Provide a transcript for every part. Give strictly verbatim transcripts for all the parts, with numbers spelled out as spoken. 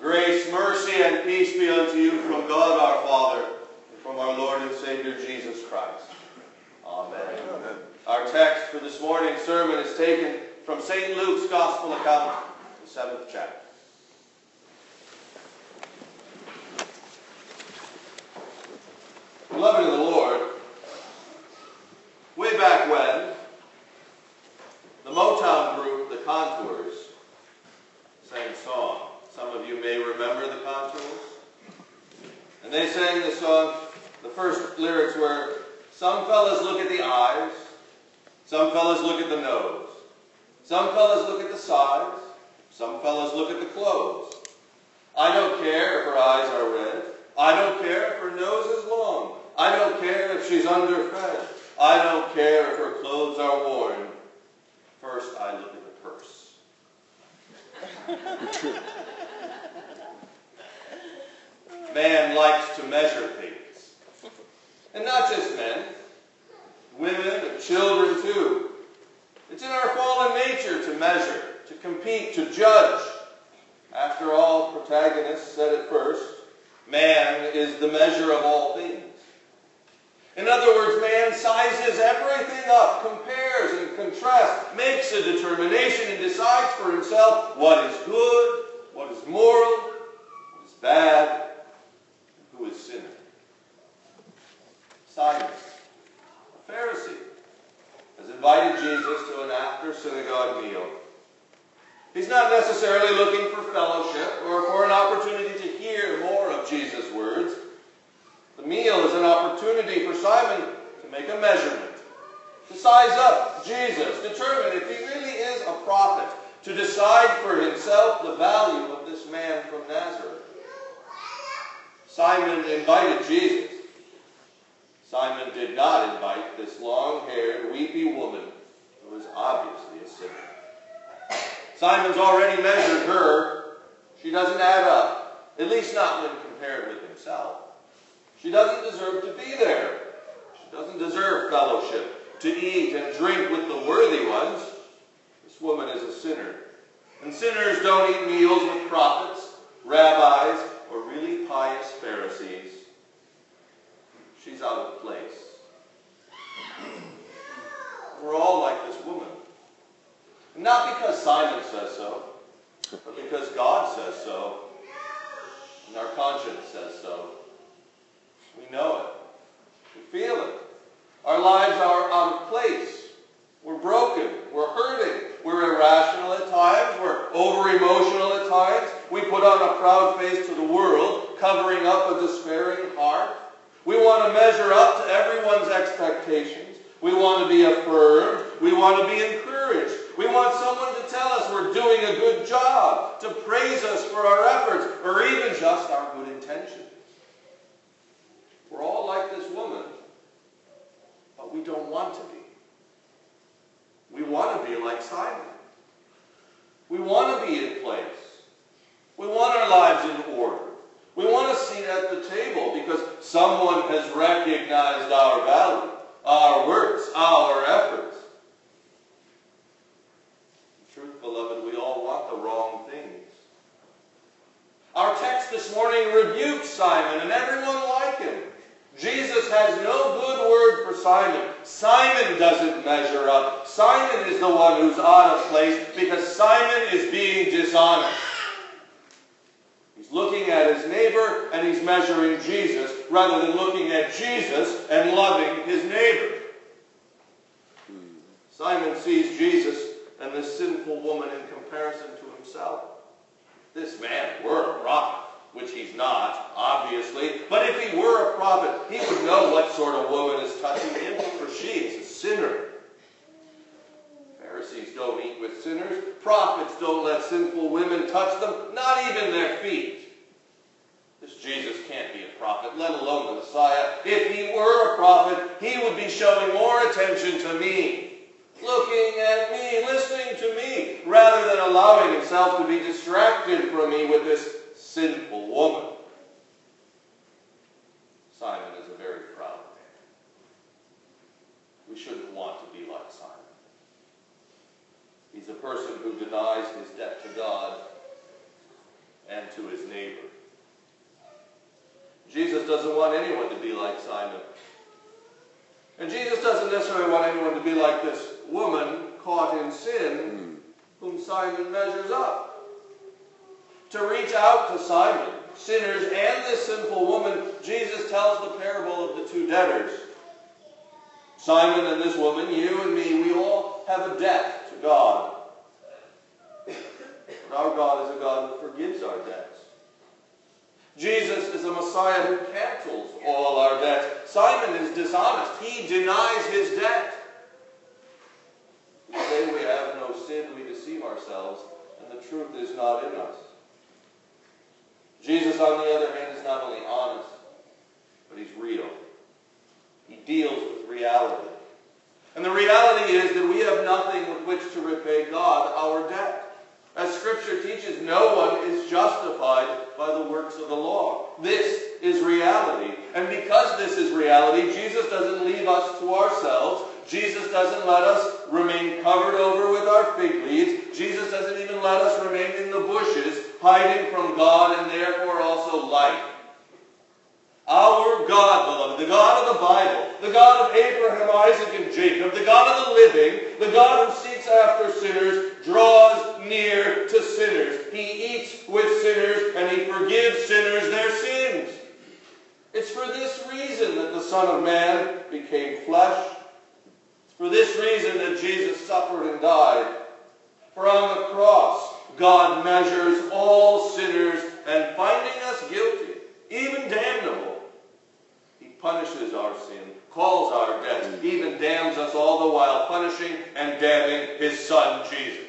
Grace, mercy, and peace be unto you from God our Father, and from our Lord and Savior Jesus Christ. Amen. Amen. Our text for this morning's sermon is taken from Saint Luke's Gospel account, the seventh chapter. Beloved in the Lord, way back when, the Motown group, the Contours, sang a song. Some of you may remember the Contours. And they sang the song, the first lyrics were, some fellas look at the eyes, some fellas look at the nose, some fellas look at the size, some fellas look at the clothes. I don't care if her eyes are red, I don't care if her nose is long, I don't care if she's underfed, I don't care if her clothes are worn. First I look at the purse. Man likes to measure things. And not just men. Women and children too. It's in our fallen nature to measure, to compete, to judge. After all, protagonists said it first, man is the measure of all things. In other words, man sizes everything up, compares and contrasts, makes a determination and decides for himself what is good, what is moral, what is bad, and who is sinner. Simon, a Pharisee, has invited Jesus to an after-synagogue meal. He's not necessarily looking for fellowship or for an opportunity to hear more of Jesus' words. The meal is an opportunity for Simon to make a measurement, to size up Jesus, determine if he really is a prophet, to decide for himself the value of this man from Nazareth. Simon invited Jesus. Simon did not invite this long-haired, weepy woman who was obviously a sinner. Simon's already measured her. She doesn't add up, at least not when compared with himself. She doesn't deserve to be there. She doesn't deserve fellowship, to eat and drink with the worthy ones. This woman is a sinner. And sinners don't eat meals with prophets, rabbis, or really pious Pharisees. She's out of place. We're all like this woman. And not because Simon says so, but because God says so, and our conscience says so. We know it. We feel it. Our lives are out of place. We're broken. We're hurting. We're irrational at times. We're over-emotional at times. We put on a proud face to the world, covering up a despairing heart. We want to measure up to everyone's expectations. We want to be affirmed. We want to be encouraged. We want someone to tell us we're doing a good job, to praise us for our efforts, or even just our good intentions. We're all like this woman, but we don't want to be. We want to be like Simon. We want to be in place. We want our lives in order. We want a seat at the table because someone has recognized our value, our works, our efforts. In truth, beloved, we all want the wrong things. Our text this morning rebukes Simon and everyone like him. Jesus has no good word for Simon. Simon doesn't measure up. Simon is the one who's out of place because Simon is being dishonest. He's looking at his neighbor and he's measuring Jesus rather than looking at Jesus and loving his neighbor. Simon sees Jesus and this sinful woman in comparison to himself. This man were a prophet. Which he's not, obviously. But if he were a prophet, he would know what sort of woman is touching him, for she is a sinner. Pharisees don't eat with sinners. Prophets don't let sinful women touch them, not even their feet. This Jesus can't be a prophet, let alone the Messiah. If he were a prophet, he would be showing more attention to me, looking at me, listening to me, rather than allowing himself to be distracted from me with this sinful woman. Simon is a very proud man. We shouldn't want to be like Simon. He's a person who denies his debt to God and to his neighbor. Jesus doesn't want anyone to be like Simon. And Jesus doesn't necessarily want anyone to be like this woman caught in sin, whom Simon measures up. To reach out to Simon, sinners, and this sinful woman, Jesus tells the parable of the two debtors. Simon and this woman, you and me, we all have a debt to God. But our God is a God who forgives our debts. Jesus is a Messiah who cancels all our debts. Simon is dishonest. He denies his debt. We say we have no sin, we deceive ourselves, and the truth is not in us. Jesus, on the other hand, is not only honest, but he's real. He deals with reality. And the reality is that we have nothing with which to repay God our debt. As Scripture teaches, no one is justified by the works of the law. This is reality. And because this is reality, Jesus doesn't leave us to ourselves. Jesus doesn't let us remain covered over with our fig leaves. Jesus doesn't even let us remain in the bushes, hiding from God and therefore also light. Our God, beloved, the God of the Bible, the God of Abraham, Isaac, and Jacob, the God of the living, the God who seeks after sinners, draws near to sinners. He eats with sinners and he forgives sinners their sins. It's for this reason that the Son of Man became flesh. It's for this reason that Jesus suffered and died. For on the cross, God measures all sinners and finding us guilty, even damnable, he punishes our sin, calls our debts, even damns us all the while punishing and damning his Son, Jesus.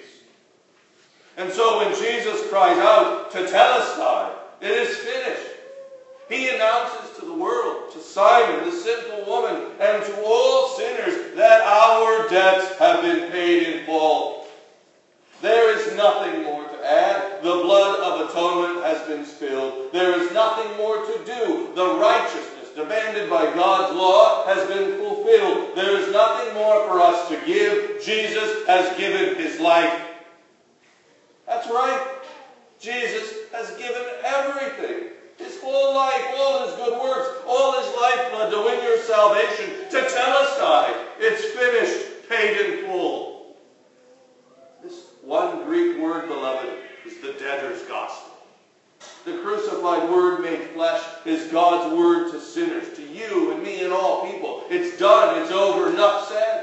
And so when Jesus cries out, "Tetelestai," it is finished. He announces to the world, to Simon, the sinful woman, and to all sinners that our debts have been paid in full. There is nothing more to add. The blood of atonement has been spilled. There is nothing more to do. The righteousness demanded by God's law has been fulfilled. There is nothing more for us to give. Jesus has given his life. That's right. Jesus has given everything. His whole life, all his good works, all his lifeblood to win your salvation. Tetelestai. It's finished, paid in full. This one Greek word, beloved, is the debtor's gospel. The crucified Word made flesh is God's word to sinners, to you and me and all people. It's done. It's over. Enough said.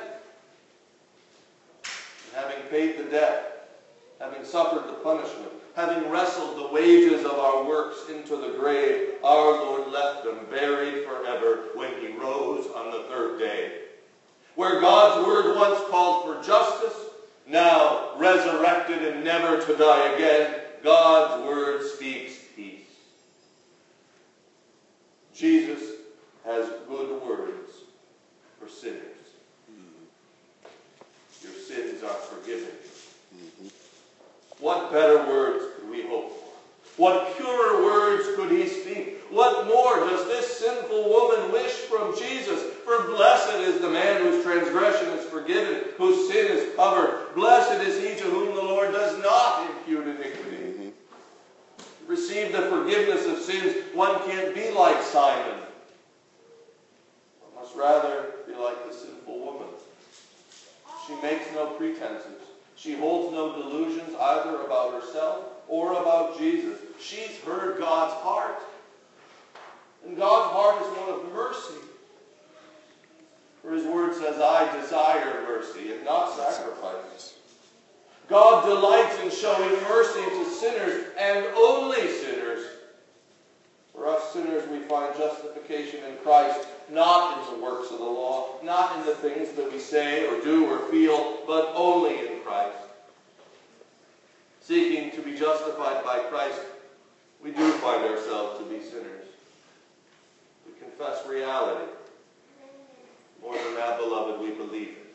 And having paid the debt, having suffered the punishment, having wrestled the wages of our works into the grave, our Lord left them buried forever when he rose on the third day. Where God's word once called for justice, now resurrected and never to die again, God's word speaks peace. Jesus has good words for sinners. Your sins are forgiven. What better words could we hope for? What purer words could he speak? What more does this sinful woman wish from Jesus? For blessed is the man whose transgression is forgiven, whose sin is covered. Blessed is he to whom the Lord does not impute iniquity. Mm-hmm. To receive the forgiveness of sins, one can't be like Simon. One must rather be like the sinful woman. She makes no pretenses. She holds no delusions either about herself or about Jesus. She's heard God's heart. And God's heart is one of mercy. For his word says, I desire mercy and not sacrifice. God delights in showing mercy to sinners and only sinners. For us sinners, we find justification in Christ, not in the works of the law, not in the things that we say or do or feel, but only in Christ. Seeking to be justified by Christ, we do find ourselves to be sinners. We confess reality. More than that, beloved, we believe it.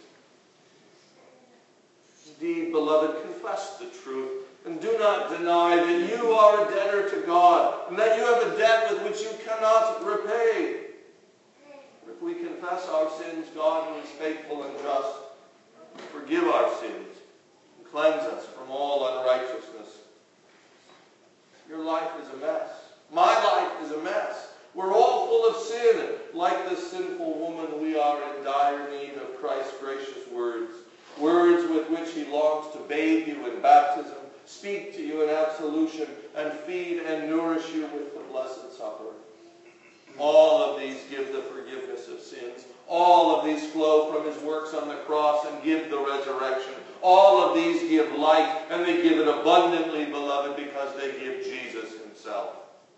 Indeed, beloved, confess the truth, and do not deny that you are a debtor to God, and that you have a debt with which you cannot repay. If we confess our sins, God, who is faithful and just, will forgive our sins and cleanse us from all unrighteousness. Your life is a mess. My life is a mess. We're all full of sin. Like this sinful woman, we are in dire need of Christ's gracious words. Words with which he longs to bathe you in baptism, speak to you in absolution, and feed and nourish you with the Blessed Supper. All of these give the forgiveness of sins. All of these flow from his works on the cross and give the resurrection. All of these give life, and they give it abundantly, beloved, because they give Jesus himself.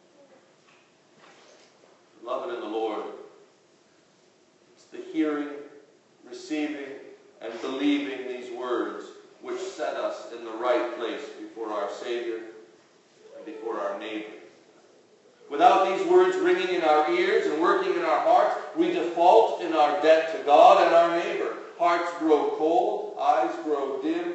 Beloved in the Lord, it's the hearing, receiving, and believing these words which set us in the right place before our Savior and before our neighbor. Without these words ringing in our ears and working in our hearts, we default in our debt to God and our neighbor. Hearts grow cold, eyes grow dim.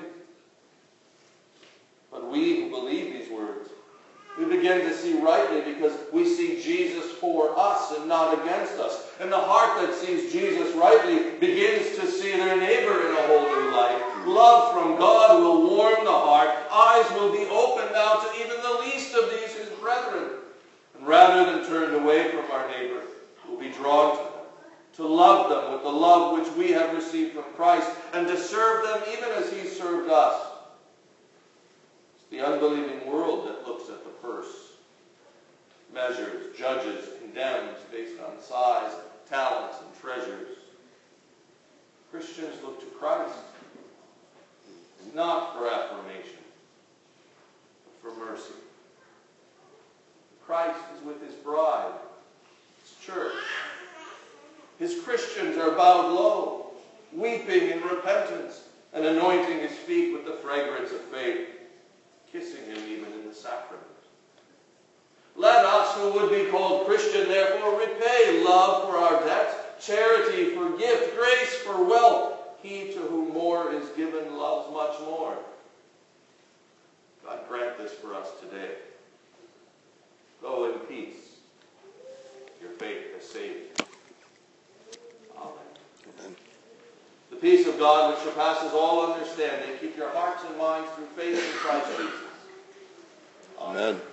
But we who believe these words, we begin to see rightly because we see Jesus for us and not against us. And the heart that sees Jesus rightly begins to see their neighbor in a whole new light. Love from God will warm the heart. Eyes will be opened now to even the least of these his brethren. And rather than turned away from our neighbor, we'll be drawn to them, to love them with the love which we have received from Christ, and to serve them even as he served us. It's the unbelieving world that looks at the purse, measures, judges, condemns based on size, talents, and treasures. Christians look to Christ, not for affirmation, but for mercy. Christ is with his bride, his church. His Christians are bowed low, weeping in repentance, and anointing his feet with the fragrance of faith, kissing him even in the sacrament. Let us who would be called Christian, therefore, repay love for our debts, charity for gift, grace for wealth. He to whom more is given loves much more. God grant this for us today. Go in peace. Your faith has saved you. Amen. Amen. The peace of God which surpasses all understanding, keep your hearts and minds through faith in Christ Jesus. Amen. Amen.